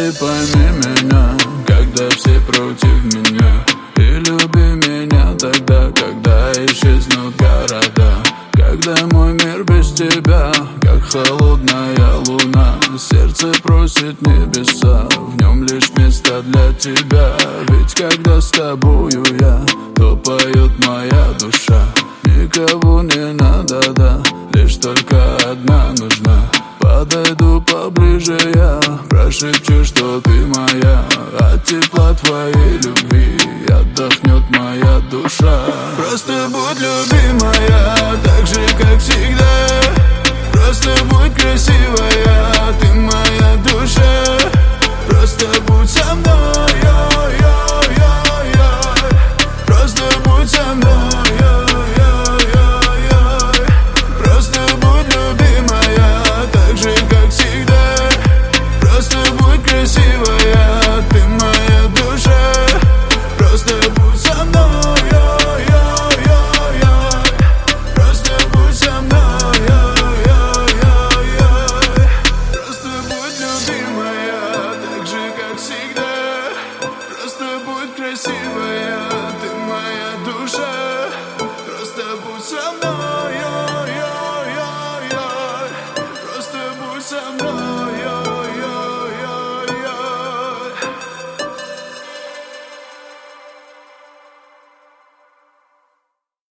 ты пойми меня, когда все против меня. И люби меня тогда, когда исчезнут города. Когда мой мир без тебя, как холодная луна. Сердце просит небеса, в нем лишь место для тебя. Ведь когда с тобою я, то поет моя душа. Никого не надо, да, лишь только одна нужна. Подойду поближе я, прошепчу, что ты моя. От тепла твоей любви отдохнет моя душа. Просто будь любимая, так же, как всегда. Просто будь красивая, ты моя.